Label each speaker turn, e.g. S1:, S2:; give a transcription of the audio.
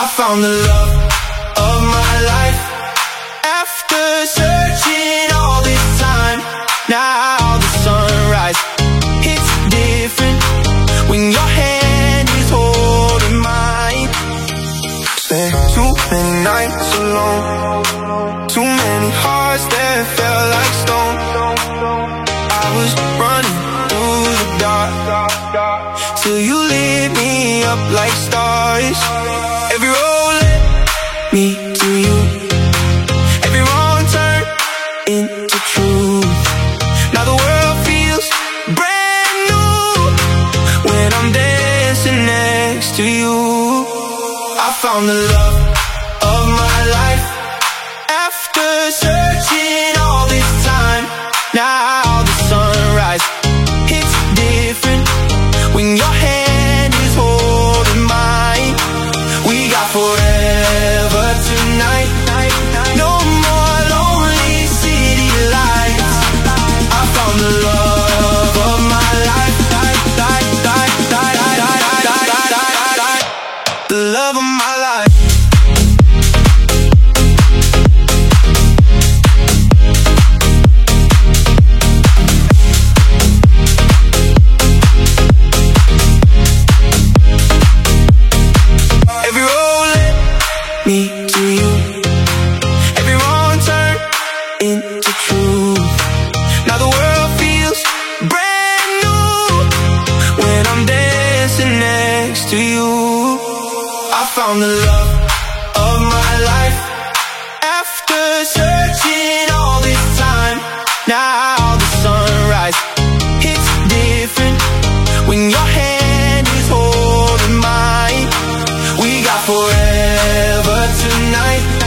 S1: found the love of my life. After searching all this time, now the sunrise hits different when your hand is holding mine. Spent too many nights alone, too many hearts that felt like stone. I was running through the dark till you lit me up like stars. Every road led me to you, every wrong turn into truth. Now the world feels brand new when I'm dancing next to you. I found the love of my life. After searching all this time, now the sunrise hits different when your hand is holding mine. We got forever tonight, no more lonely city lights. I found the love of my life, the love of my life. Me to you, every wrong turn into truth. Now the world feels brand new when I'm dancing next to you. I found the love of my life. After searching all this time, now the sunrise hits different when your hand is holding mine. We got forever tonight.